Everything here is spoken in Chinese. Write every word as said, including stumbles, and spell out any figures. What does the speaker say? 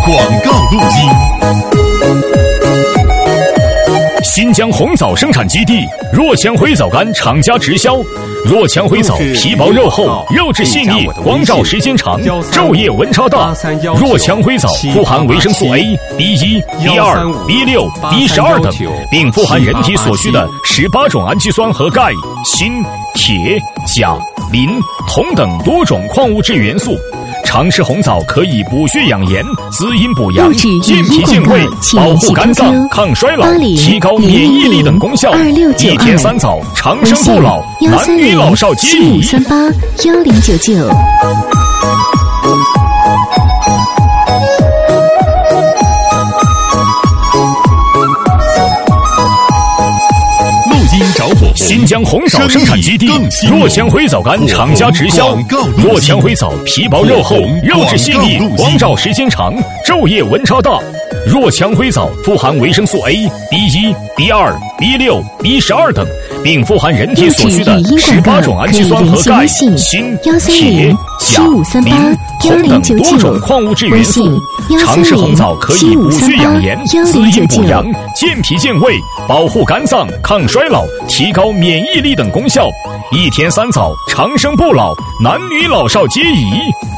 广告路径。 新疆红枣生产基地若强灰枣干厂家直销。若强灰枣皮薄肉厚，肉质细腻，光照时间长，昼夜温差大。若强灰枣富含维生素 A、B 一、B 二、B 六、B 十二等，并富含人体所需的十八种氨基酸和钙、锌、铁、钾、磷、铜等多种矿物质元素。常吃红枣可以补血养颜、滋阴补阳、健脾健胃、保护肝脏、抗衰老、提高免疫力等功效。一天三枣，长生不老，男女老少皆宜。 三八幺零九九。 找我新疆红枣生产基地若强灰枣干厂家直销。若强灰枣皮薄肉厚，肉质细腻，光照时间长，昼夜温差大。若强灰枣富含维生素 A、B 一、B 二、B 六、B 十二等，并富含人体所需的十八种氨基酸和钙、锌、铁、钾、磷、铜等多种矿物质元素。常吃红枣可以补血养颜、滋阴补阳、健脾健胃、保护肝脏、抗衰老、提高免疫力等功效。一天三枣，长生不老，男女老少皆宜。